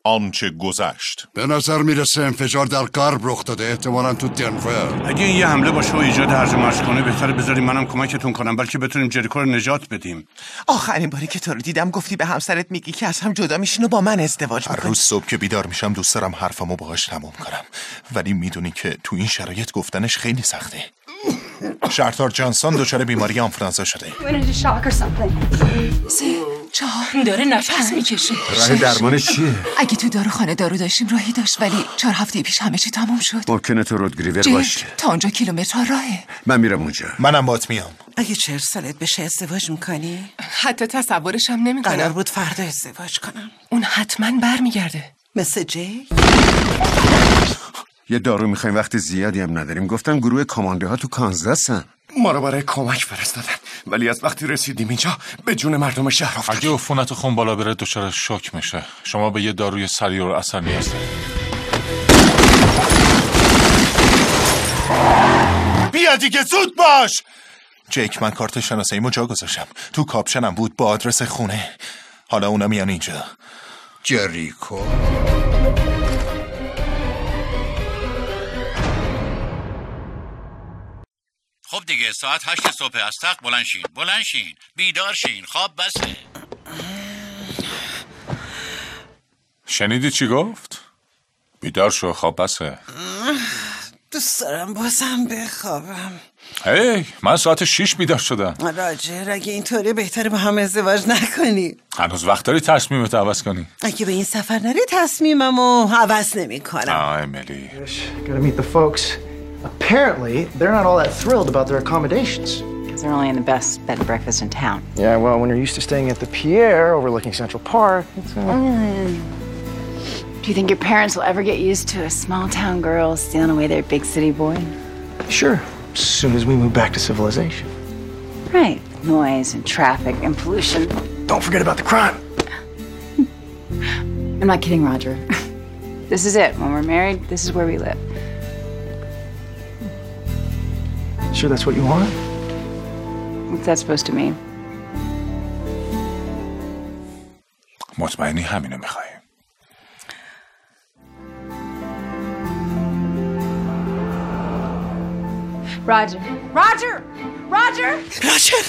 آنچه گذشت. به نظر میرسه انفجار در غرب رخ داده، احتمالاً تو دنور. اگه این یه حمله باشه و ایجاد هرج و مرج کنه بهتره بذاریم منم کمکتون کنم، بلکه بتونیم جریکو رو نجات بدیم. آخرین باری که تو رو دیدم گفتی به همسرت میگی که از هم جدا میشین و با من ازدواج میکنی. هر روز صبح که بیدار میشم دوست دارم حرفمو باهاش تموم کنم، ولی میدونی که تو این شرایط گفتنش خیلی سخته. شهردار جانسون دچار بیماری آنفلانزا شده. داره نفس میکشه. راه درمانش چیه؟ اگه تو داروخانه دارو داشتیم راهی داشت، ولی 4 هفته پیش همه چی تموم شد. ممکنه تو رودگریور باشه. تا اونجا کیلومترها راهه. من میرم اونجا. منم باهات میام. اگه 40 سالت بشه ازدواج میکنی؟ حتی تصورش هم نمیکنم. قرار بود فردا ازدواج کنم. اون حتما برمیگرده. مثل جی؟ یه دارو میخوایم، وقت زیادی هم نداریم. گفتن گروه کامانده ها تو کانزاسن. ما رو برای کمک فرستادن، ولی از وقتی رسیدیم اینجا به جون مردم شهر افتادیم. اگه عفونت خون بالا بره دچار شوک میشه. شما به یه داروی سریع اثر نیاز دارید. بیا دیگه زود باش. جیک، من کارت شناساییمو جا گذاشتم. تو کاپشنم بود با آدرس خونه. حالا اونا میان اینجا. جریکو. خب دیگه ساعت 8 صبح از تخت بلند شین بیدار شین، خواب بسه. شنیدی چی گفت؟ بیدار شو، خواب بسه. دوست دارم بازم بخوابم. هی، من ساعت 6 بیدار شدم. راجر، اگه اینطوری بهتره با هم ازدواج نکنی. هنوز وقت داری تصمیمت عوض کنی. اگه به این سفر نری تصمیممو عوض نمی کنم. امیلی. Gotta meet the folks. Apparently, they're not all that thrilled about their accommodations. Because they're only in the best bed and breakfast in town. Yeah, well, when you're used to staying at the Pierre overlooking Central Park, it's Do you think your parents will ever get used to a small town girl stealing away their big city boy? Sure, as soon as we move back to civilization. Right. Noise and traffic and pollution. Don't forget about the crime. I'm not kidding, Roger. This is it. When we're married, this is where we live. Sure that's what you want? What's that supposed to mean? مطمئنی همینو میخوای؟ Roger. Roger! Roger! راجر!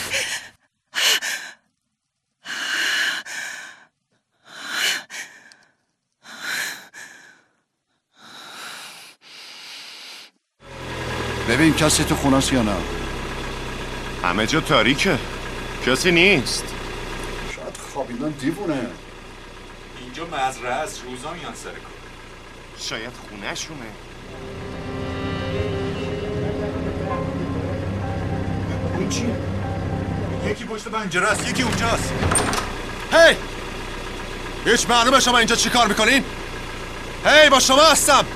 ببین کسی تو خونه‌ست یا نه؟ همه جا تاریکه، کسی نیست. شاید خوابیدن دیوونه. اینجا مزرعه است، روزا میان سر کار. شاید خونه شونه. اون چیه؟ یکی پشت پنجره است، یکی اونجاست. هی! هیچ معلومه شما اینجا چی کار میکنین؟ هی، با شما هستم.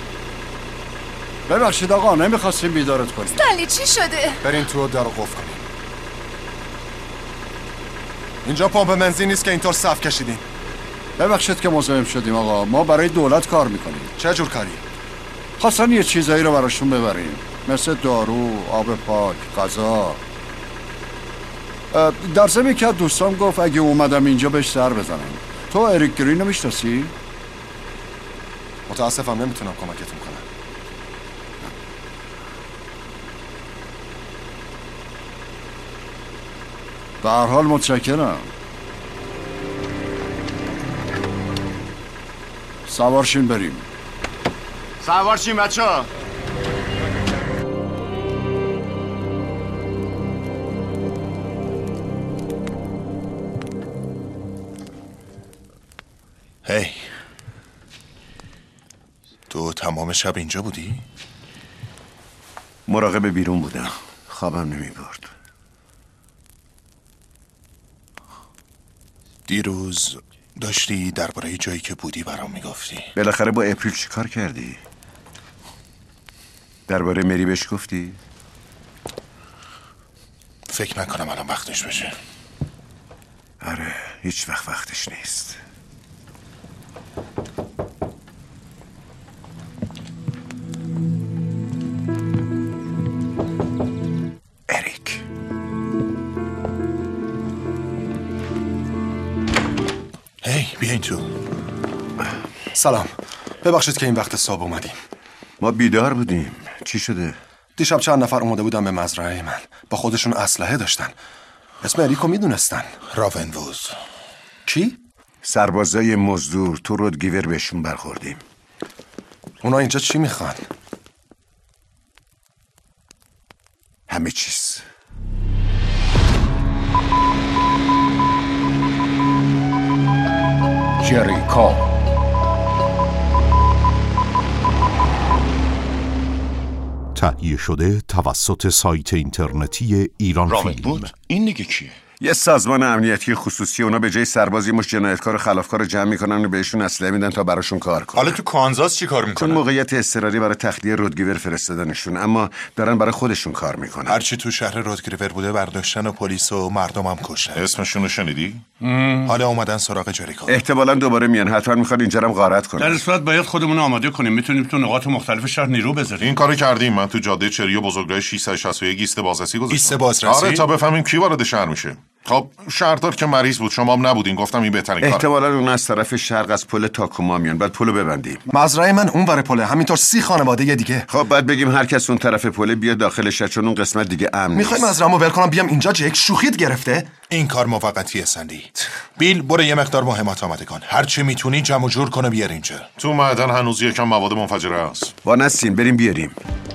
ببخشید آقا، نمیخواستیم بیدارت کنیم. استنلی چی شده؟ برین تو در رو قفل کنین. اینجا پمپ بنزین نیست که اینطور صف کشیدین. ببخشید که مزاحم شدیم آقا، ما برای دولت کار میکنیم. چه جور کاری؟ خواستن یه چیزایی رو براشون ببریم، مثل دارو، آب پاک، غذا. در ضمن که دوستام گفت اگه اومدم اینجا بهش سر بزنم. تو اریک گرین رو میشناسی؟ متاسفم نمیتونم کمکتون کنم. به هر حال متشکرم. سوارشین بریم. سوارشین بچه ها. هی، تو تمام شب اینجا بودی؟ مراقب بیرون بودم، خوابم نمی برد. دیروز داشتی درباره جایی که بودی برام میگفتی. بالاخره با اپریل چی کار کردی؟ درباره مری بهش گفتی؟ فکر نکنم الان وقتش بشه. آره، هیچ وقتش نیست. اریک. هی، بیاین تو. سلام. ببخشید که این وقت صبح اومدیم. ما بیدار بودیم. چی شده؟ دیشب چند نفر اومده بودن به مزرعه من. با خودشون اسلحه داشتن. اسم اریکو میدونستن. راونووز. کی؟ سربازای مزدور تو رودگیور بهشون برخوردیم. اونا اینجا چی میخوان؟ همه چیز. جریکو. تهیه شده توسط سایت اینترنتی ایران فیلم. بود؟ این دیگه کیه؟ یه سازمان امنیتی خصوصی. اونا به جای سرباز یه مش جنایتکار و خلافکار جمع میکنن و بهشون اسلحه میدن تا براشون کار کنن. حالا تو کانزاس چی کار چون میکنن؟ موقعیت اضطراری برای تخلیه رودگیور فرستادنشون، اما دارن برای خودشون کار میکنن. هرچی تو شهر رودگیور بوده برداشتن و پلیس و مردم هم کشتن. اسمشون رو شنیدی؟ حالا اومدن سراغ جریکو. احتمالاً دوباره میان. حتما میخوان اینجا هم غارت کنن. در صورت باید خودمون آماده کنیم. میتونیم تو نقاط مختلف شهر نیرو بذاریم. این کارو کردیم. من تو جاده چریو بزرگراه 661 ایست بازرسی گذاشتم. ایست بازرسی؟ آره، تا بفهمیم کی وارد شهر میشه. خب شهردار که مریض بود، شما هم نبودین. گفتم این بهترین کاره. احتمالاً اون از طرف شرق از پل تاکوما میان. بعد پلو ببندیم. مزرعه من اون ور پله، همینطور 30 خانواده دیگه. خب بعد بگیم هر کس اون طرف پل بیاد داخل شهر، چون اون قسمت دیگه امن نیست. میخوای مزرعه‌مو ول کنم بیام اینجا؟ جک شوخیت گرفته؟ این کار موقتیه سندی. بیل برو یه مقدار مهمات آماده کن. هر چی میتونی جمع جور کنه بیار اینجا. تو معدن هنوز یکم مواد منفجره است. با نسین بریم بیاریم.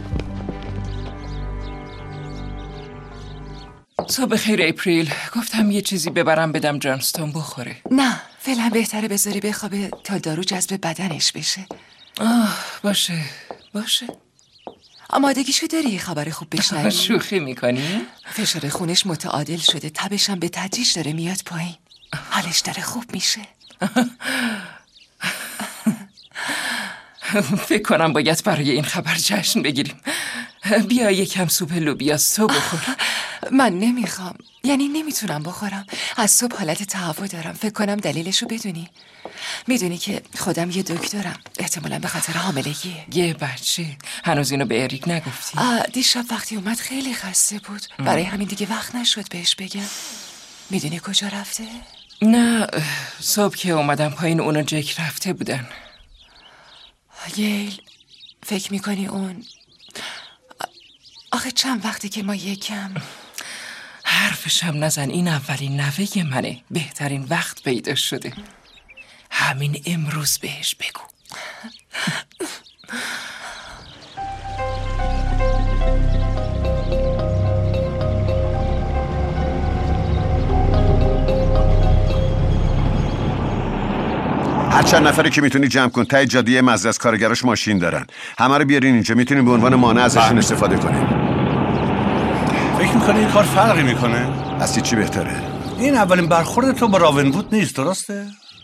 صبح خیر اپریل. گفتم یه چیزی ببرم بدم جانستون بخوره. نه، فعلا بهتره بذاری بخوابه تا دارو جذب بدنش بشه. باشه. آمادگیشو داری؟ خبر خوب بشنوی؟ شوخی میکنی؟ فشار خونش متعادل شده، تبش هم به تدریج داره میاد پایین. حالش داره خوب میشه. فکر کنم باید برای این خبر جشن بگیریم. بیا یکم سوپ لوبیا صبح بخور. من نمیخوام، یعنی نمیتونم بخورم. از صبح حالت تهوع دارم. فکر کنم دلیلشو میدونی که خودم یه دکترم، احتمالاً به خاطر حاملگیه. یه بچه؟ هنوز اینو به اریک نگفتی؟ دیشب وقتی اومد خیلی خسته بود. برای همین دیگه وقت نشد بهش بگم. میدونی کجا رفته؟ نه، صبح که اومدم پایین اون و جک رفته بودن. ییل، فکر میکنی اون؟ آخه چند وقتی که ما یکم. حرفشم نزن، این اولین نوه منه. بهترین وقت پیدا شده. همین امروز بهش بگو. هر چند نفری که میتونی جمع کن. ته جاده مزرعه کارگراش ماشین دارن. همه رو بیارین اینجا. میتونیم به عنوان مانع ازشون استفاده کنیم. فکر میکنی این کار فرقی میکنه؟ اصلی چی بهتره؟ این اولین برخورد تو با راونوود نیست، درسته؟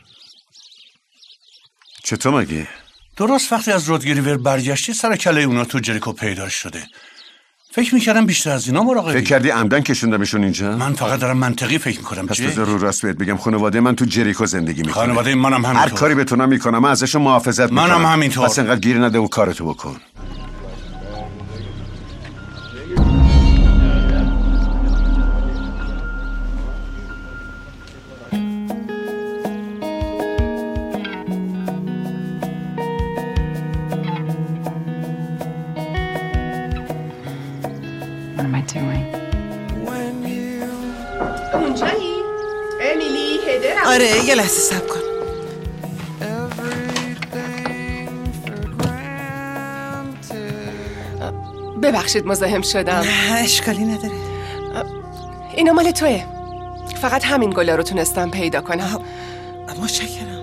چطور مگه؟ درست وقتی از رودگیور برگشتی سر کله اونا تو جریکو پیدا شده. فکر میکردم بیشتر از اینا مراقبی. فکر کردی عمدن کشوندمشون اینجا؟ من فقط دارم منطقی فکر میکنم. پس بذار رو راست بهت بگم، خانواده من تو جریکو زندگی میکنه. خانواده منم همینطور. هر کاری بتونم میکنم. من ازشون محافظت میکنم. منم همینطور. پس انقدر گیر نده و کارتو بکن. اونجایی؟ امیلی، هدرم. آره، یه لحظه صبر کن. ببخشید مزاحم شدم. اشکالی نداره. اینا مال توه. فقط همین گلا رو تونستم پیدا کنم. متشکرم.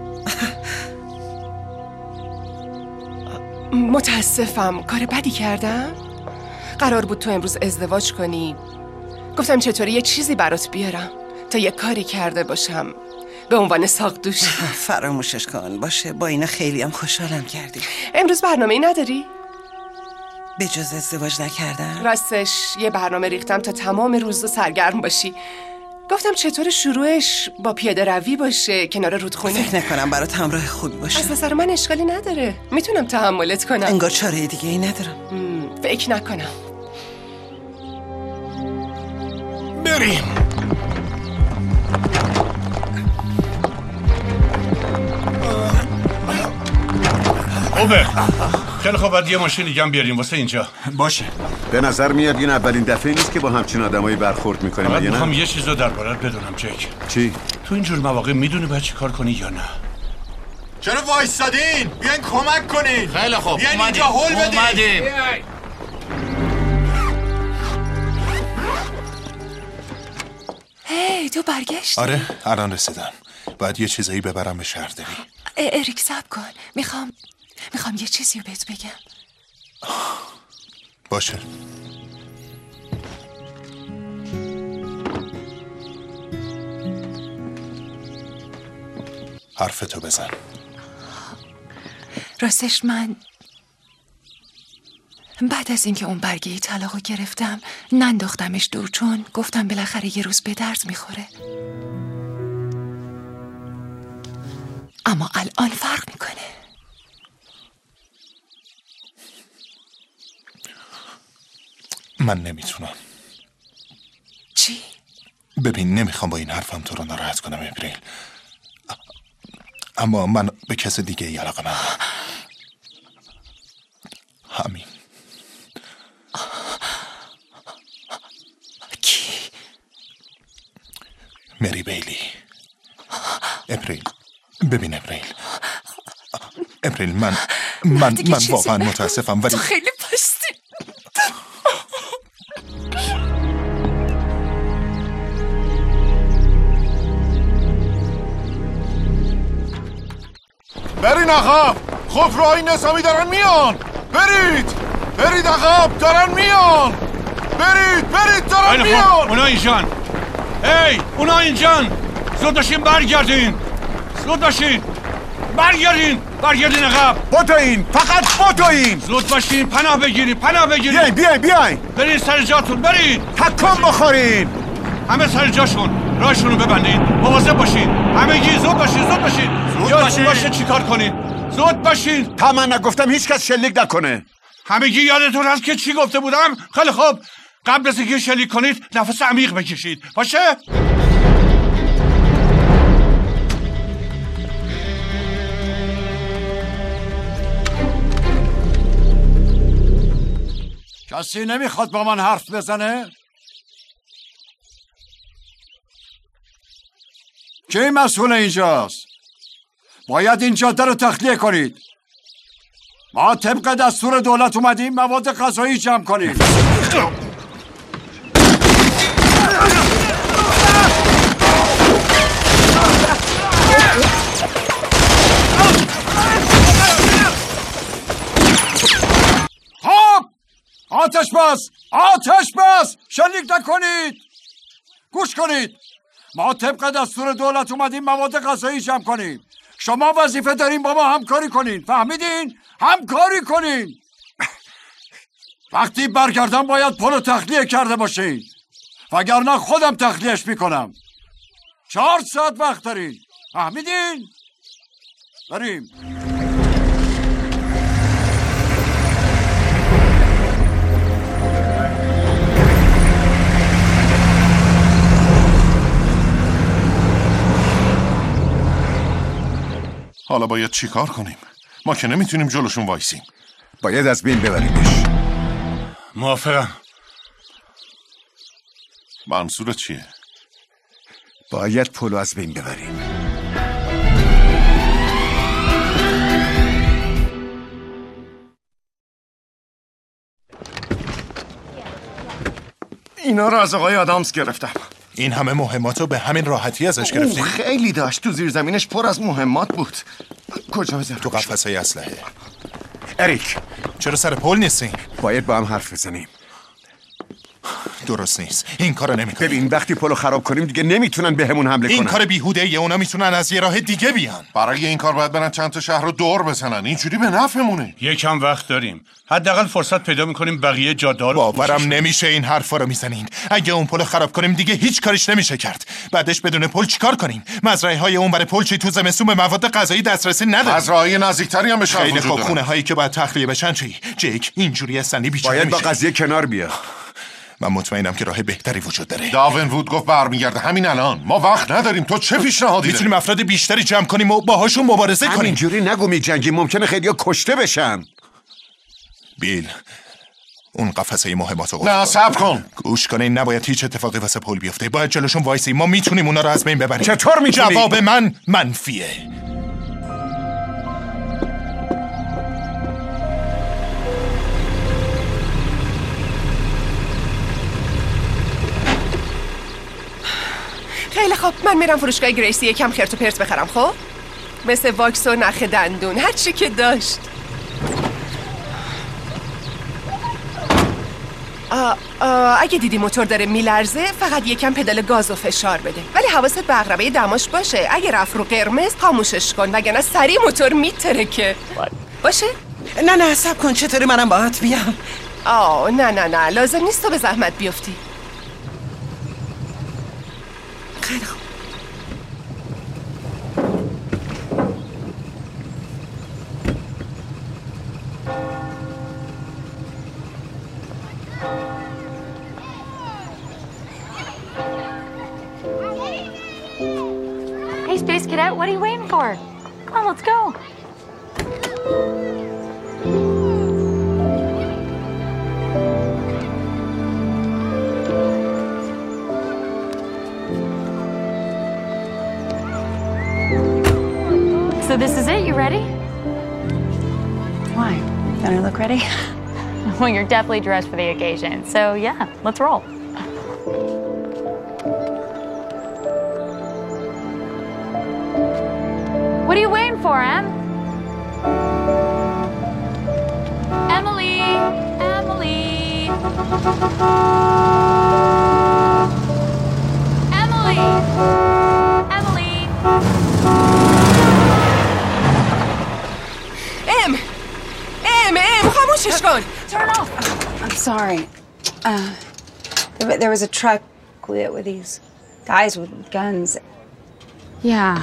متاسفم، کار بدی کردم. قرار بود تو امروز ازدواج کنی. گفتم چطوری یه چیزی برات بیارم تا یه کاری کرده باشم به عنوان ساقدوش. فراموشش کن. باشه، با اینا خیلی هم خوشحالم کردی. امروز برنامه‌ای نداری؟ به جز ازدواج نکردم؟ راستش یه برنامه ریختم تا تمام روز سرگرم باشی. گفتم چطور شروعش با پیاده روی باشه کنار رودخونه. فکر نکنم برات همراه خوبی باشه. از نظر من اشکالی نداره، میتونم تحملت کنم. انگار چاره دیگه ای ندارم. فکر نکنم. بریم. خوبه. خیلی خوب، باید یه ماشین دیگه هم بیاریم واسه اینجا. باشه. به نظر میاد این اولین دفعه نیست که با همچین آدمایی برخورد میکنیم. فقط میخوام میخوام یه چیز رو دربارت بدونم جک. چی؟ تو اینجور مواقع میدونی باید چی کار کنی یا نه؟ چرا وایسادین؟ بیاین کمک کنین. خیلی خوب، بیاین اینجا هول بدین. هی تو برگشتی؟ آره الان رسیدم. باید یه چیزایی ببرم به شهرداری. اریک صبر کن. میخوام یه چیزی رو بهت بگم. باشه. حرفتو بزن. راستش من بعد از اینکه اون برگه طلاقو گرفتم ننداختمش دور، چون گفتم بالاخره یه روز به درد میخوره. اما الان فرق میکنه. من نمیتونم. چی؟ ببین نمیخوام با این حرفم تو رو ناراحت کنم اپریل، اما من به کس دیگه ای علاقه من همین. کی؟ مری بیلی. اپریل ببین اپریل من واقعا متاسفم ولی تو خیلی پستی. برین عقب. خفرهای نظامی دارن میان. برید عقب، دارن میان. برید دارن میان. اونا اینجان. هی اونا اینجان. زود باشین برگردین. برگردین عقب. فقط باتوین. زود باشین، پناه بگیرین. بیاین. برین سر جاتون، برین. تکان بخورین. همه سر جاشون. راهشون رو ببندین. مواظب باشین. همگی زود باشین. یادتون باشه چی کار کنین. زود باشین. تا من نگفتم هیچ کس شلیک نکنه. همگی یادتون هست که چی گفته بودم؟ خیلی خوب. قبل از اینکه شلیک کنید نفس عمیق بکشید. باشه؟ کسی نمیخواد با من حرف بزنه؟ کی مسئول اینجاست؟ باید این جاده رو تخلیه کنید. ما طبق دستور دولت اومدیم مواد غذایی جمع کنیم. خب آتش بس شلیک نکنید. گوش کنید، ما طبق دستور دولت اومدیم مواد غذایی جمع کنیم. شما وظیفه دارین با ما همکاری کنین. فهمیدین؟ همکاری کنین. وقتی برگردم باید پلو تخلیه کرده باشین، وگرنه خودم تخلیهش میکنم. 4 ساعت وقت دارین. فهمیدین؟ بریم. حالا باید چی کار کنیم؟ ما که نمیتونیم جلوشون وایسیم. باید از بین ببریمش. موافقم. منظورت چیه؟ باید پلو از بین ببریم. اینا رو از آقای آدامز گرفتم. این همه مهمات رو به همین راحتی ازش گرفتیم؟ خیلی داشت. تو زیر زمینش پر از مهمات بود. کجا بذارم؟ تو قفسه اسلحه. اریک چرا سر پل نیستین؟ باید با هم حرف بزنیم. درست نیست. این کارو نمی‌کنیم. ببین وقتی پلو خراب کنیم دیگه نمیتونن بهمون حمله کنن. این کار بیهوده‌ایه. اونا میتونن از یه راه دیگه بیان. برای این کار باید برن چند تا شهر رو دور بزنن. اینجوری به نفعمونه. یکم وقت داریم. حداقل فرصت پیدا می‌کنیم بقیه جاده رو. باورم نمیشه این حرفا رو میزنین. اگه اون پلو خراب کنیم دیگه هیچ کاریش نمیشه کرد. بعدش بدون پل چیکار کنیم؟ مزرعه‌های اون برای پل چی تو زمستون به مواد غذایی دسترسی نداره. مزرعه‌های نزدیکتری هم به شهر خیلی وجود خوب. دارن. خونه‌هایی که باید تخلیه بشن چی؟ جک اینجوری اصلا بیچاره باید با میشه. قضیه کنار بیا. من مطمئنم که راه بهتری وجود داره. داون وود گفت برمیگرده همین الان. ما وقت نداریم. تو چه پیشنهادی داری؟ میتونیم افراد بیشتری جمع کنیم و باهاشون مبارزه کنیم. اینجوری نگو میجنگیم، ممکنه خیلیا کشته بشن. بیل، اون قفسه مهمات رو نه صبر کن. گوش کنین، نباید هیچ اتفاقی واسه پل بیفته. باید جلوشون وایسیم. ما میتونیم اونا رو از بین ببریم. چطور میتونی؟ جواب من منفیه. خیلی خب، من میرم فروشگاه گریسی یکم خرت و پرت بخرم. خب مثل واکس و نخ دندون، هر چی که داشت. اگه دیدی موتور داره میلرزه، فقط یکم پدال گاز و فشار بده. ولی حواست به عقربه دماش باشه. اگه رفت رو قرمز خاموشش کن، وگرنه سریع موتور میترکه. باشه؟ نه صبر کن، چطوری منم باهات بیام؟ نه لازم نیست تو به زحمت بیفتی. خیلی خوب. Hey, Space Cadet, what are you waiting for? Come on, let's go. So this is it, you ready? Why? Don't I look ready? Well, you're definitely dressed for the occasion. So yeah, let's roll. What are you waiting for, Em? Emily! Emily! Emily! Emily! ام خاموشش کن. Turn off! I'm sorry. There was a truck with these guys with guns. Yeah.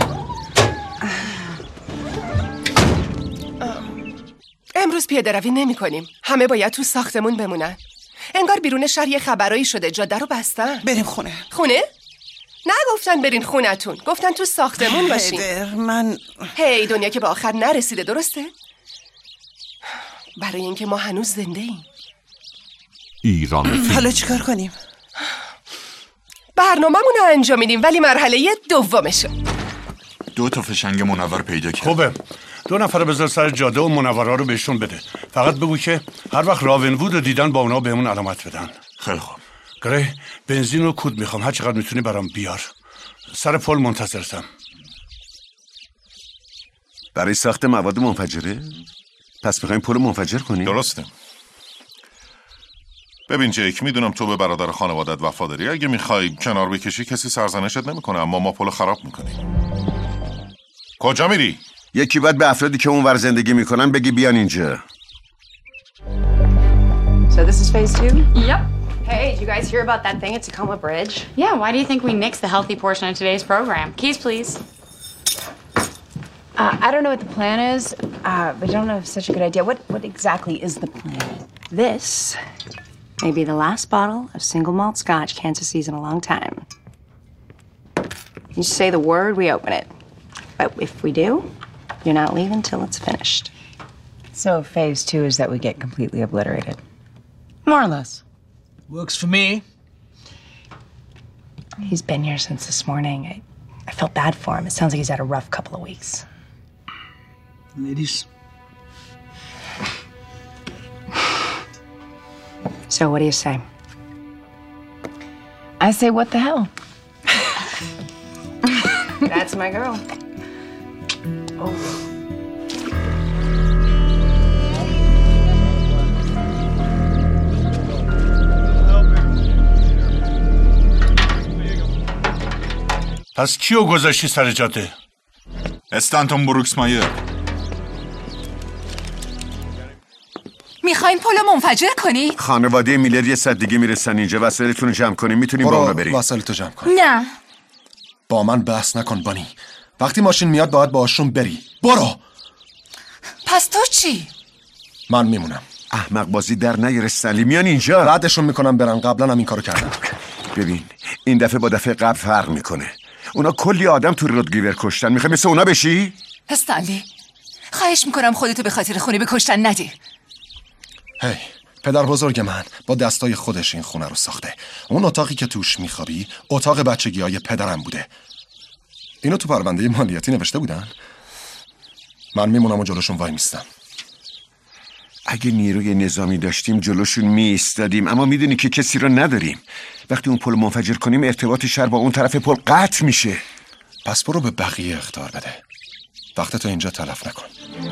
امروز پیاده روی نمی کنیم. همه باید تو ساختمون بمونن. انگار بیرون شهر یه خبرایی شده، جاده رو بستن. بریم خونه. خونه؟ نه گفتن برین خونتون، گفتن تو ساختمون باشین. هی دنیا که به آخر نرسیده، درسته؟ برای اینکه ما هنوز زنده ایم. ایران حالا چیکار کنیم؟ برنامه‌مون رو انجام میدیم، ولی مرحله دومشه. 2 تا فشنگ منور پیدا کرد. خوبه. 2 نفر بذار سر جاده و منورا رو بهشون بده. فقط بگو که هر وقت راون وود رو دیدن با اونا بهمون علامت بدن. خیلی خوب. گری، بنزین و کود میخوام. هر چقدر میتونی برام بیار. سر پل منتظرتم. برای ساخت مواد منفجره؟ پس میخوایم پل منفجر کنیم؟ درسته. ببین جیک، میدونم تو به برادر خانوادت وفاداری. اگه میخوای کنار بکشی کسی سرزنشت نمیکنه، اما ما پل خراب میکنیم. کجا میری؟ یکی باید به افرادی که اونور زندگی میکنن بگی بیان اینجا. So this is phase 2? Yep. Hey, did you guys hear about that thing at Tacoma Bridge? Yeah, why do you think we nixed the healthy portion of today's program? Keys, please. I don't know what the plan is, but I don't know if it's such a good idea. What exactly is the plan? This may be the last bottle of single malt scotch Kansas sees in a long time. You say the word, we open it. But if we do, you're not leaving till it's finished. So phase 2 is that we get completely obliterated. More or less. Works for me. He's been here since this morning. I felt bad for him. It sounds like he's had a rough couple of weeks. Ladies. So what do you say? I say what the hell? That's my girl. Oh. پس کیو گذاشتی سر جاده؟ استانتون بروکس مایر. میخواین پلو منفجر کنی؟ خانواده میلر یه صد دیگه میرسن اینجا. وسایلتون رو جمع کنیم. میتونیم با اونا بریم. وسایلتو جمع کن. نه. با من بحث نکن بانی. وقتی ماشین میاد باید باشون بری. برو. پس تو چی؟ من میمونم. احمق بازی در نیار استنلی. میان اینجا. بعدشون میکنم برن. قبلا هم این کارو کردم. ببین این دفعه با دفعه قبل فرق میکنه. اونا کلی آدم تو رودگیور کشتن. میخوای مثل اونا بشی؟ استنلی خواهش میکنم خودتو به خاطر خونه به کشتن ندی. هی پدر بزرگ من با دستای خودش این خونه رو ساخته. اون اتاقی که توش میخوابی اتاق بچگی‌های پدرم بوده. اینو تو پرونده مالیاتی نوشته بودن. من میمونم و جلوشون وای میستم. اگه نیروی نظامی داشتیم جلوشون میستادیم، اما میدونی که کسی رو نداریم. وقتی اون پل منفجر کنیم ارتباط شهر با اون طرف پل قطع میشه. پس برو به بقیه اخطار بده. وقتتو اینجا تلف نکن.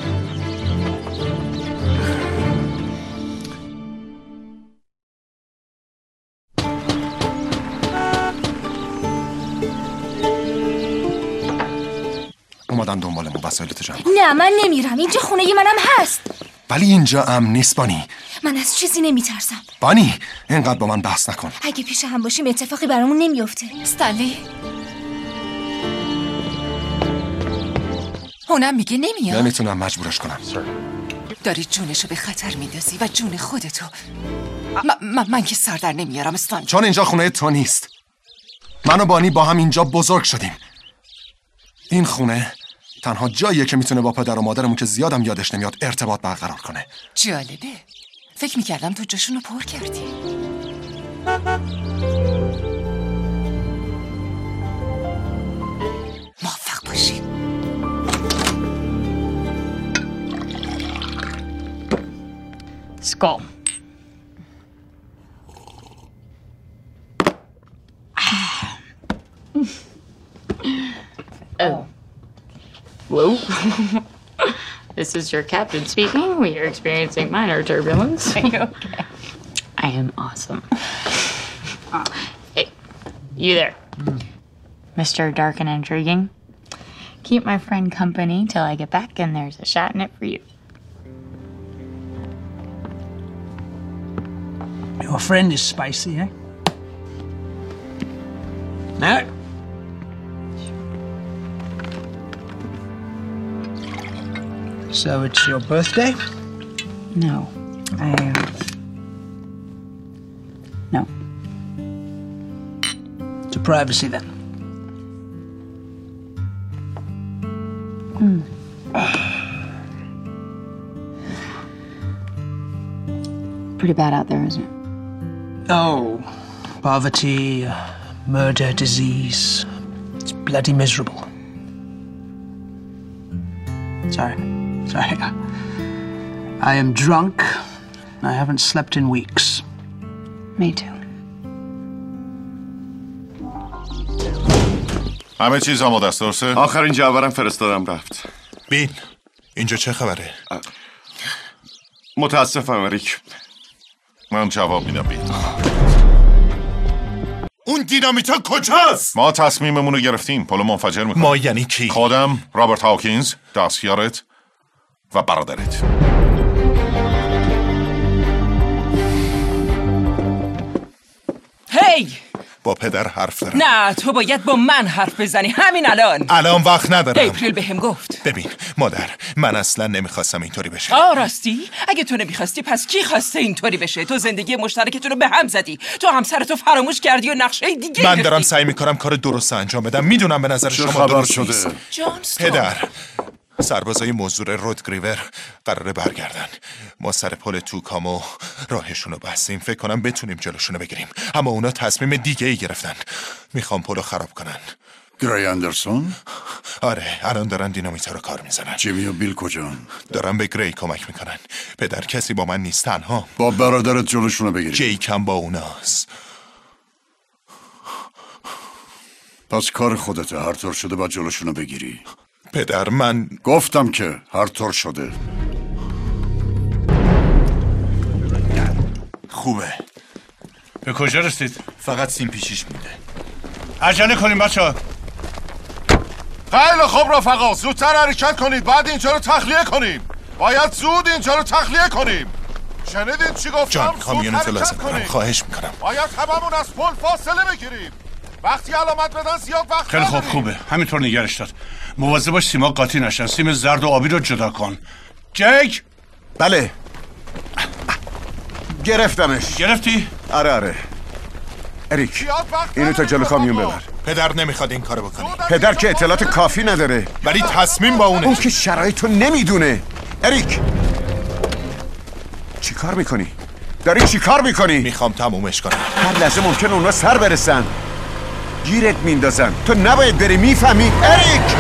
اومدن دنبالمون وسایلتو جمع کن. نه من نمیرم. اینجا خونه منم هست. ولی اینجا امن نیست بانی. من از چیزی نمیترسم. بانی اینقدر با من بحث نکن. اگه پیش هم باشیم اتفاقی برامون نمیفته. استنلی اونم میگه نمیاد. نمیتونم مجبورش کنم. داری جونشو به خطر میندازی و جون خودتو. من که سر در نمیارم استنلی. چون اینجا خونه تو نیست. من و بانی با هم اینجا بزرگ شدیم. این خونه تنها جاییه که میتونه با پدر و مادرمون که زیادم یادش نمیاد ارتباط برقرار کنه. جالبه. فکر میکردم تو جاشونو پر کردی. موفق باشی. Skull. Oh. Whoa. This is your captain speaking. We are experiencing minor turbulence. Are you okay? I am awesome. Hey, you there. Mr. Dark and Intriguing. Keep my friend company till I get back, and there's a shot in it for you. Your friend is spicy, eh? No? So it's your birthday? No. No. To privacy then. Pretty bad out there, isn't it? Oh, poverty, murder, disease. It's bloody miserable. Sorry. I am drunk. I haven't slept in weeks. Me too. همه چیز آماده است درسته؟ آخرین جوابم فرستادم رفت. بیل اینجا چه خبره؟ متاسفم اریک. من جواب میدم بیل. اون دینامیتا کجاست؟ ما تصمیممون رو گرفتیم. پلو منفجر میکنیم. ما یعنی کی؟ خودم، رابرت هاکینز، دستیارت و برادرت. هی! با پدر حرف دارم. نه تو باید با من حرف بزنی همین الان. الان وقت ندارم. اپریل بهم گفت. ببین مادر من اصلا نمیخواستم اینطوری بشه. راستی؟ اگه تو نمیخواستی پس کی خواسته اینطوری بشه؟ تو زندگی مشترکتون رو به هم زدی. تو همسرتو فراموش کردی و نقشه دیگه من دارم سعی میکنم کار درست انجام بدم. میدونم به نظر شما درست نیست. پدر سربازای مزدور رودگریور قراره برگردن. ما سر پل توکامو راهشونو بستیم. فکر کنم بتونیم جلوشونو بگیریم، اما اونا تصمیم دیگه ای گرفتن. میخوام پلو خراب کنن. گری اندرسون؟ آره الان دارن دینامیتا رو کار میزنن. جیمی و بیل کجان؟ دارن به گری کمک میکنن. پدر کسی با من نیست، تنها با برادرت جلوشونو بگیری. جیکم با اوناست. پس کار خودته. هر طور شده باید جلوشونو بگیری. پدر من گفتم که هر طور شده. خوبه. به کجا رسید؟ فقط سیم پیشیش مونده. عجله کنیم بچه‌ها. خیلی خوب رفقا، زودتر حرکت کنید. بعد اینجا رو تخلیه کنیم. باید زود اینجا رو تخلیه کنیم. شنیدین چی گفتم؟ جان کامیونتو لازم دارم. خواهش میکنم. باید هممون از پل فاصله بگیریم. وقتی علامت بدن زیاد وقت خیلی خوب خوبه. همینطور نگرش داد. مواظب باش سیما قاطی نشن. سیم زرد و آبی رو جدا کن. جک؟ بله. گرفتمش. گرفتی؟ آره اریک اینو تا جلو کامیون ببر. پدر نمیخواد این کارو بکنی. پدر که اطلاعات کافی نداره، ولی تصمیم با اونه. اون که شرایطو نمیدونه. اریک چی کار میکنی؟ داری چی کار میکنی؟ میخوام تمومش کنم. هر لحظه ممکن اونا سر برسن، گیرت میندازن. تو نباید بری، میفهمی؟ اریک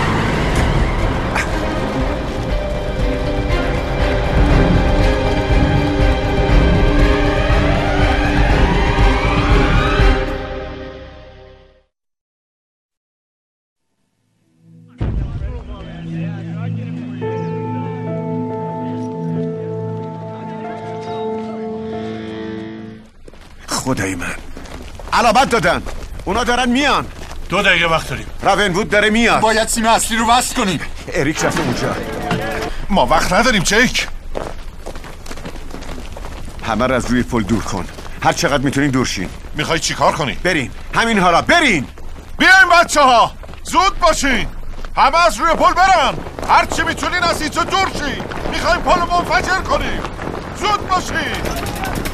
خدای من علامت دادن، اونا دارن میان. 2 دقیقه وقت داریم. راونوود داره میاد. باید سیم اصلی رو وصل کنیم. اریک رفته اونجا. ما وقت نداریم جیک. همه رو از روی پل دور کن، هر چقدر میتونین دور شین. میخوای چی کار کنی؟ برین همین حالا، برین. بیاین بچه ها، زود باشین، همه از روی پل برن. هر چی میتونین از اینجا دور شین. میخوایم پل رو منفجر کنیم. زود باشین.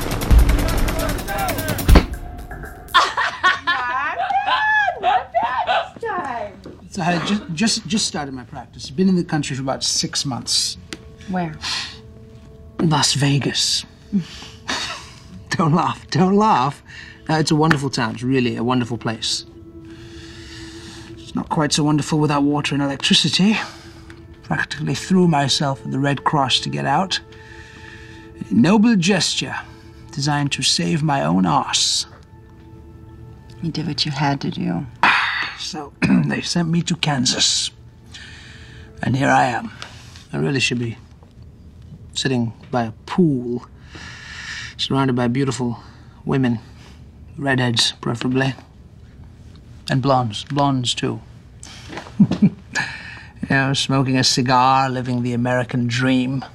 So I just started my practice. Been in the country for about 6 months. Where? Las Vegas. Don't laugh. Don't laugh. It's a wonderful town. It's really a wonderful place. It's not quite so wonderful without water and electricity. Practically threw myself at the Red Cross to get out. A noble gesture designed to save my own arse. You did what you had to do. So they sent me to Kansas. And here I am. I really should be sitting by a pool, surrounded by beautiful women, redheads preferably, and blondes too. You know, smoking a cigar, living the American dream.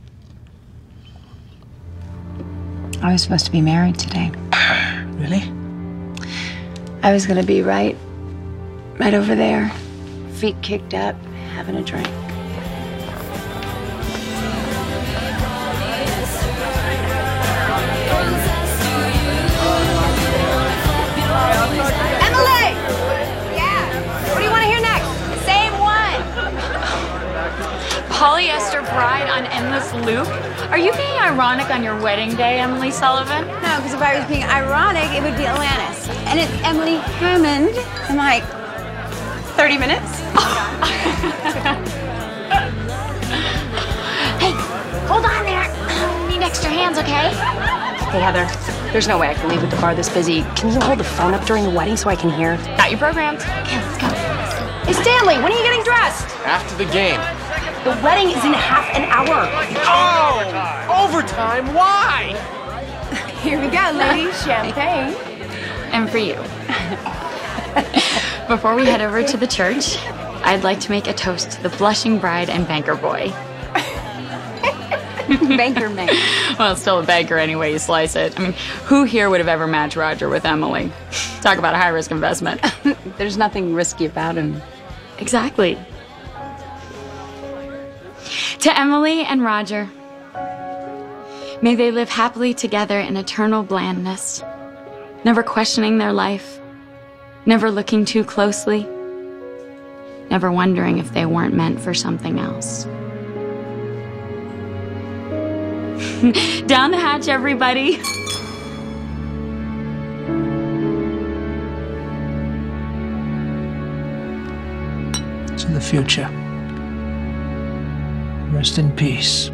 I was supposed to be married today. Really? I was gonna be right over there, feet kicked up, having a drink. Emily! Yeah. What do you want to hear next? Same one. Polyester bride on endless loop? Are you being ironic on your wedding day, Emily Sullivan? No, because if I was being ironic, it would be Alanis. And it's Emily Hammond. I'm like, 30 minutes? Hey, hold on there. Need extra hands, okay? Hey, Heather, there's no way I can leave with the bar this busy. Can you hold the phone up during the wedding so I can hear? Got you programmed. Okay, let's go. Hey, Stanley, when are you getting dressed? After the game. The wedding is in half an hour. Oh! Overtime? Why? Here we go, ladies. Champagne. And for you. Before we head over to the church, I'd like to make a toast to the blushing bride and banker boy. Banker man. Well, it's still a banker any way you slice it. I mean, who here would have ever matched Roger with Emily? Talk about a high-risk investment. There's nothing risky about him. Exactly. To Emily and Roger, may they live happily together in eternal blandness, never questioning their life, never looking too closely, never wondering if they weren't meant for something else. Down the hatch, everybody. To the future. Rest in peace.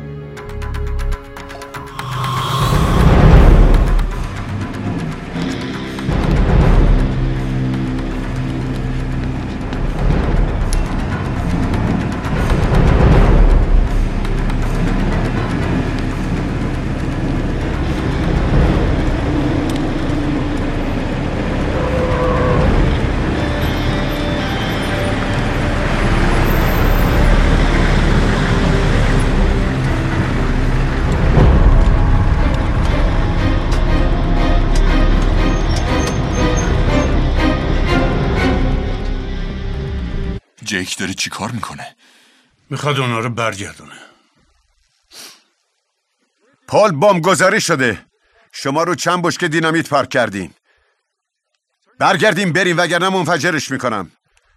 جیک داره چی کار میکنه؟ میخواد اونا رو برگردونه. پل بمبگذاری شده. شما رو چند بشکه دینامیت پارک کردین. برگردیم بریم وگرنه منفجرش میکنم.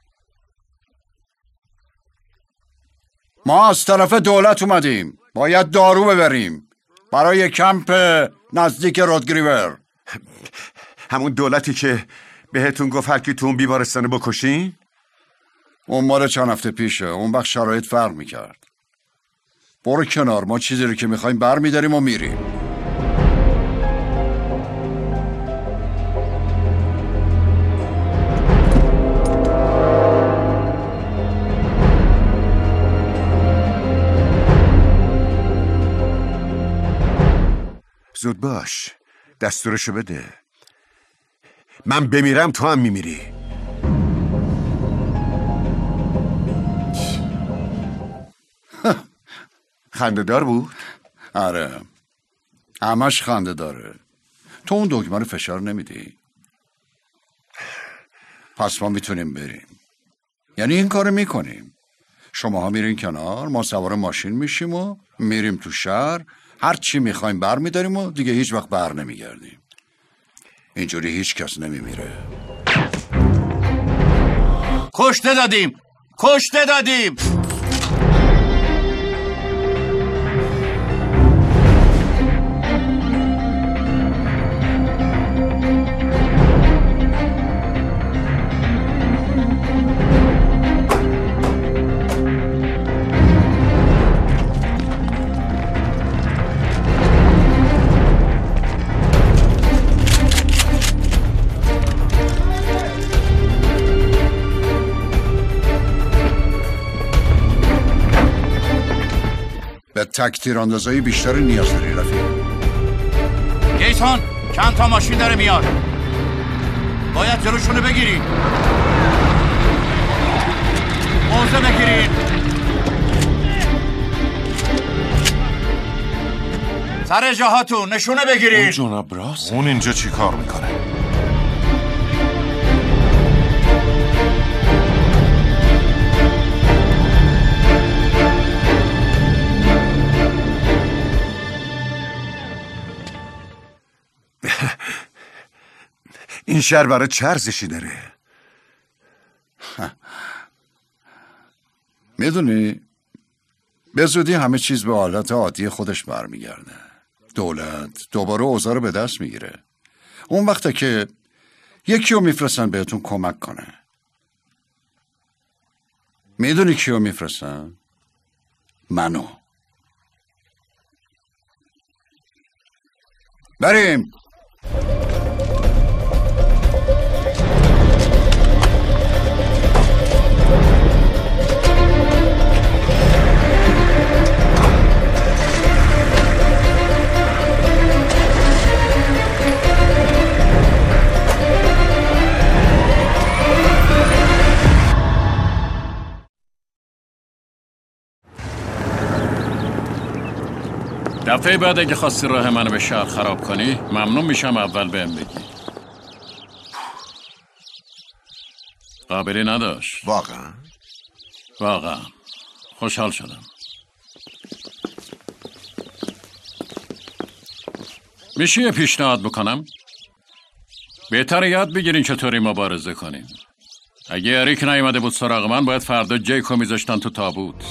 ما از طرف دولت اومدیم. باید دارو ببریم برای کمپ نزدیک رودگریور. همون دولتی که بهتون گفت هر کی تو اون بیمارستان بکشین؟ اون مال چند هفته پیشه. اون وقت شرایط فرق میکرد. برو کنار، ما چیزی رو که میخوایم بر میداریم و میریم. زود باش، دستورشو بده. من بمیرم تو هم میمیری. خنده‌دار بود؟ آره، همش خنده داره. تو اون دکمه رو فشار نمیدی. پس ما میتونیم بریم. یعنی این کارو میکنیم. شماها میرین کنار، ما سوار ماشین میشیم و میریم تو شهر. هر چی میخوایم بر میداریم و دیگه هیچ وقت بر نمیگردیم. اینجوری هیچ کس نمیمیره. کشته دادیم. به تک تیراندازایی بیشتر نیاز داری رفیق. گیسون چند تا ماشین داره میاد. باید جلوشونو بگیریم. موضع بگیریم. سر جاهاتون نشونه بگیریم. اون جناب راست؟ اون اینجا چی کار میکنه؟ این شهر برای چه ارزشی داره؟ میدونی به زودی همه چیز به حالت عادی خودش برمیگرده. دولت دوباره اوضاع رو به دست میگیره. اون وقته که یکی رو میفرستن بهتون کمک کنه. میدونی کیو میفرستن؟ منو. بریم. دفعه بعد اگه خواستی راه منو به شهر خراب کنی ممنون میشم اول بهم بگی. قابلی نداشت. واقعا خوشحال شدم. میشه یه پیشنهاد بکنم؟ بهتره یاد بگیرین چطوری مبارزه کنین. اگه اریک نیومده بود سراغ من باید فردا جیکو میذاشتن تو تابوت.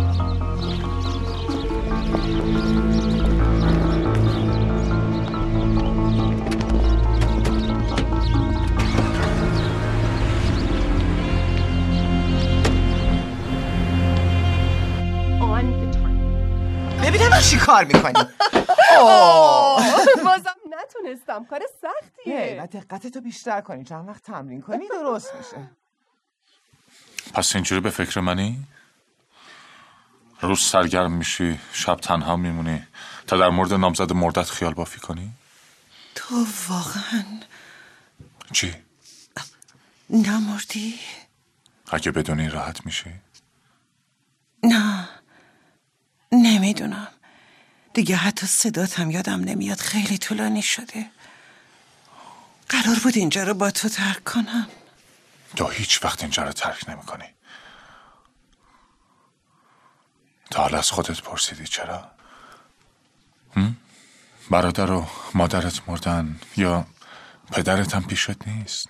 ببینم چی کار میکنی. بازم نتونستم. کار سختیه. و دقتتو بیشتر کنی. چند وقت تمرین کنی درست میشه. پس اینجوری به فکر منی؟ روز سرگرم میشی، شب تنها میمونی تا در مورد نامزد مردت خیال بافی کنی؟ تو واقعا چی؟ نمردی؟ اگه بدونی راحت میشی؟ نه نمیدونم دیگه. حتی صداتم یادم نمیاد. خیلی طولانی شده. قرار بود اینجا رو با تو ترک کنم. تو هیچ وقت اینجا رو ترک نمی کنی. تا حالا از خودت پرسیدی چرا؟ برادر و مادرت مردن یا پدرت هم پیشت نیست؟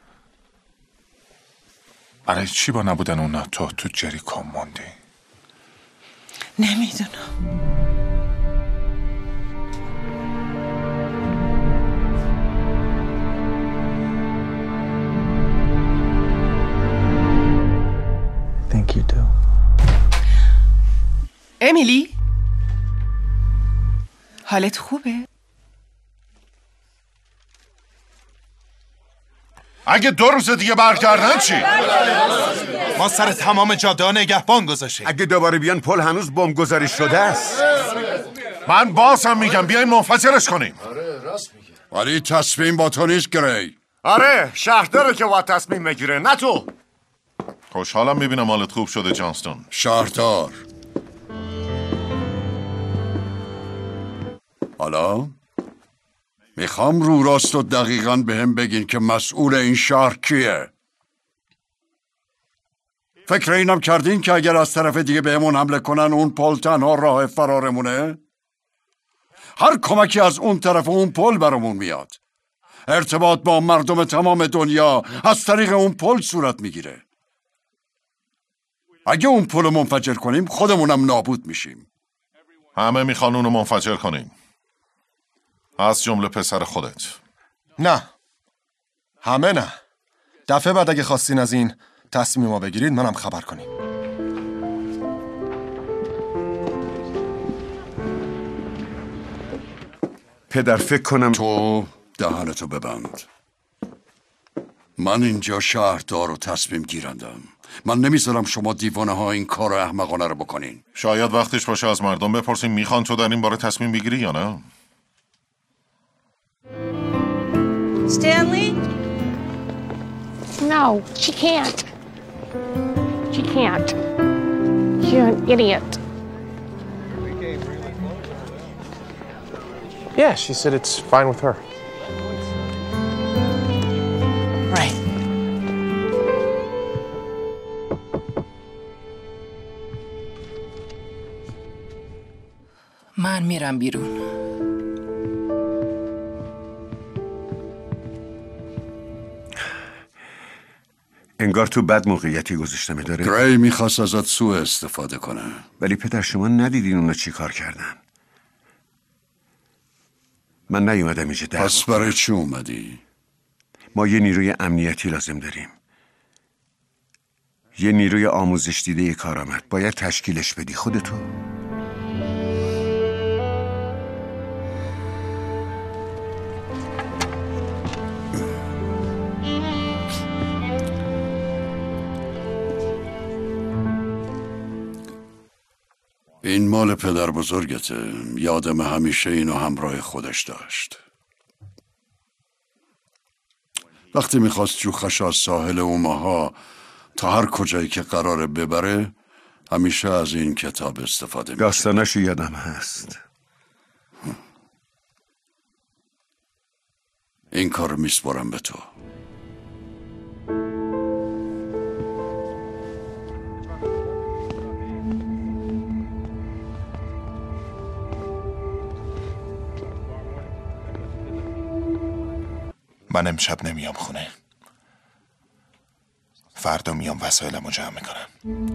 برای چی با نبودن اونا تو جریکو موندی؟ نمیدونم. امیلی؟ حالت خوبه؟ اگه 2 روز دیگه برگردن چی؟ ما سر تمام جاده نگهبان گذاشتیم. اگه دوباره بیان پل هنوز بمبگذاری شده است. من باز هم میگم بیاین منفجرش کنیم. ولی تصمیم با تو نیست گری. آره شهرداره که باید تصمیم بگیره نه تو. خوشحالم میبینم حالت خوب شده جانستون. شهردار حالا میخوام رو راست و دقیقاً به هم بگین که مسئول این شهر کیه. فکر اینم کردین که اگر از طرف دیگه بهمون حمله کنن اون پل تنها راه فرارمونه؟ هر کمکی از اون طرف اون پل برامون میاد. ارتباط با مردم تمام دنیا از طریق اون پل صورت میگیره. اگه اون پل رو منفجر کنیم خودمونم نابود میشیم. همه میخوان اونو منفجر کنیم، از جمله پسر خودت. نه، همه نه. دفعه بعد اگه خواستین از این تصمیم ما بگیرید منم خبر کنیم. پدر فکر کنم تو دهنتو ببند. من اینجا شهردار و تصمیم گیرندم. من نمیذارم شما دیوانه ها این کار احمقانه رو بکنین. شاید وقتش باشه از مردم بپرسیم میخوان تو در این باره تصمیم بگیری یا نه. Stanley? No, she can't. She can't. You're an idiot. Yeah, she said it's fine with her. Right. من میرم بیرون. انگار تو بد موقعیتی گذاشتمه داره. گری میخواست ازت سوء استفاده کنه. ولی پدر شما ندیدین اونا چی کار کردن. من نیومدم اینجا در پس برای چی اومدی؟ ما یه نیروی امنیتی لازم داریم. یه نیروی آموزش دیده کارآمد. باید تشکیلش بدی خودتو. این مال پدر بزرگته. یادم همیشه اینو همراه خودش داشت. وقتی میخواست جوخش از ساحل اوماها تا هر کجایی که قراره ببره همیشه از این کتاب استفاده میکنه. داستانشو یادم هست. این کار میسپارم به تو. من امشب نمیام خونه. فردا میام وسایلمو جمع میکنم.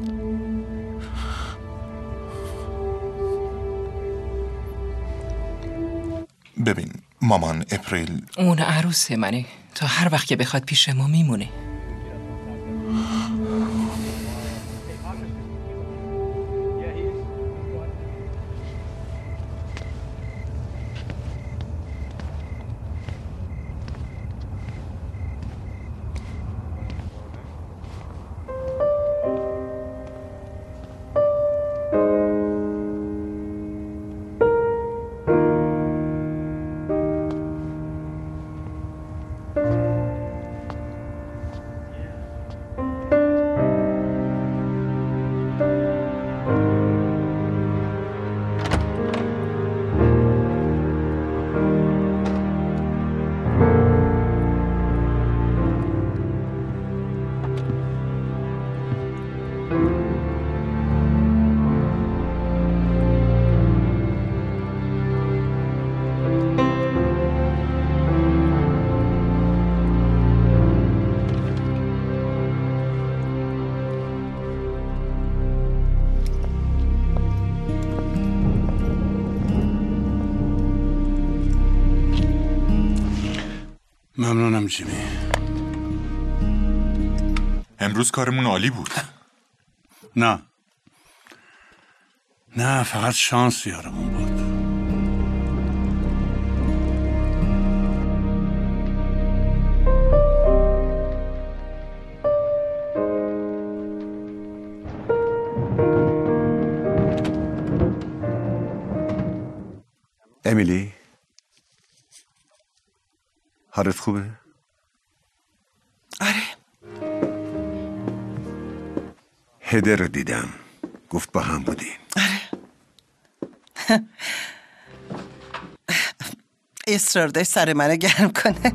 ببین مامان اپریل اون عروس منه. تا هر وقت که بخواد پیش ما میمونه. ممنونم جیمی. امروز کارمون عالی بود. نه فقط شانس یارمون بود. امیلی، حالت خوبه؟ آره. هدر رو دیدم، گفت با هم بودین. آره. اصرار داشت سر منو گرم کنه.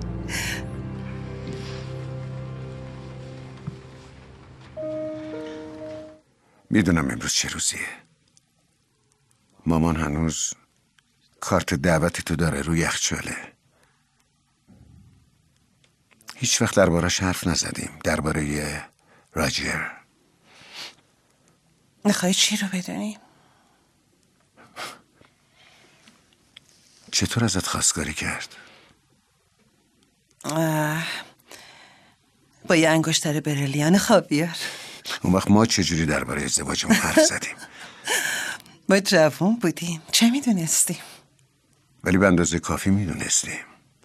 میدونم امروز چه روزیه. مامان هنوز کارت دعوتی تو داره روی یخچاله. هیچ وقت دربارش حرف نزدیم، درباره راجر. میخوای چی رو بدونی؟ چطور ازت خواستگاری کرد؟ با یه انگشتر بریلیان خاویار. اون وقت ما چجوری درباره ازدواجمون حرف زدیم؟ ما جوان بودیم، چه میدونستیم؟ ولی به اندازه کافی میدونستیم.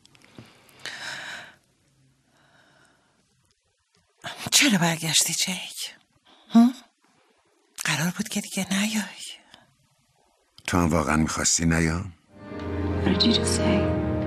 چرا برگشتی جیک؟ قرار بود که دیگه نیای. تو هم واقعا میخواستی نیام؟ What did you just say?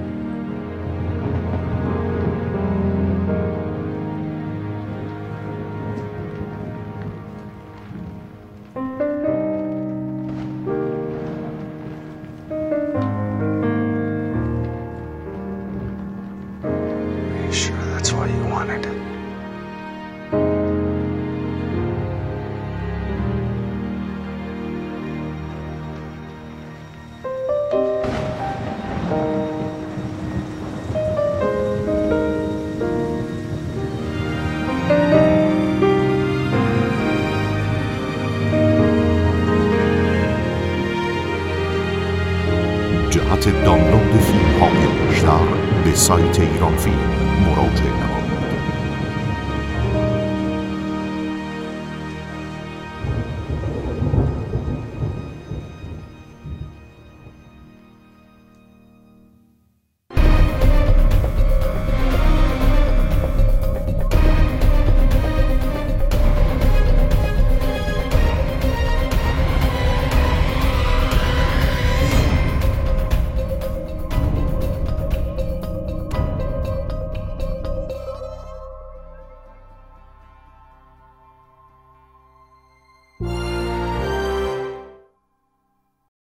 Sure, that's what you wanted. جهت دانلود فیلم های بیشتر به سایت ایران فیلم مراجعه